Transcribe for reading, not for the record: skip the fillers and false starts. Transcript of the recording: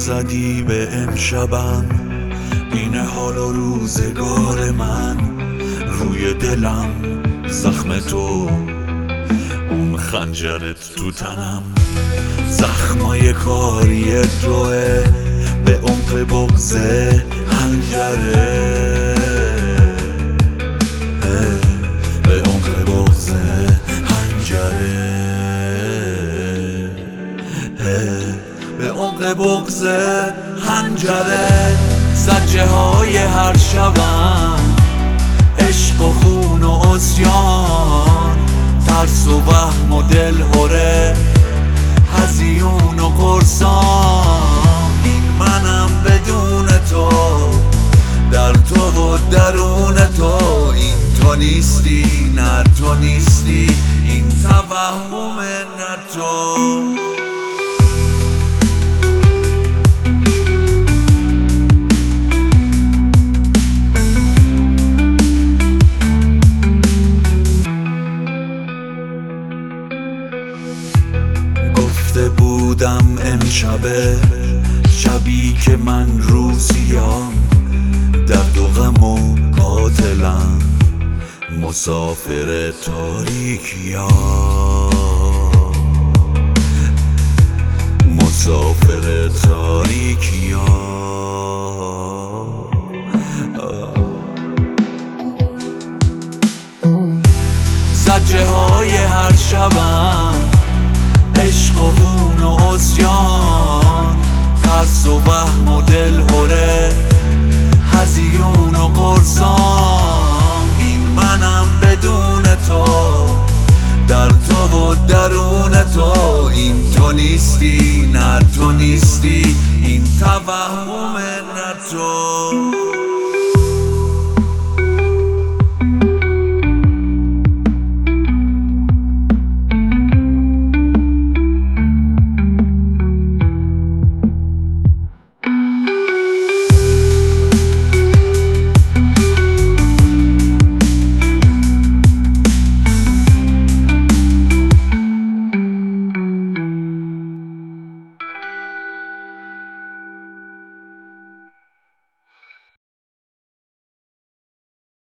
زدی به امشبم، این حال و روزگار من. روی دلم زخم تو، اون خنجرت تو تنم. زخمای کاری توه به عمق بغض حنجره، به عمق بغض حنجره، به عمق بغض حنجره. زجه های هر شبم، عشق و خون و عصیان، ترس و وهم و دلهره، هزیون و قرصان. این منم بدون تو، در تو و درون تو. این تو نیستی، نه تو نیستی، این توهم نه تو. گفته بودم امشبه، شبی که من روزیام، درد و غم و قاتلم، مسافر تاریکیام، مسافر تاریکیام. زجه های هر شبم، عشق و خون و عصیان، ترس و وهم و دلهره، هزیون و قرصان. این منم بدون تو، در تو و درون تو. این تو نیستی، نه تو نیستی، این توهم نه تو.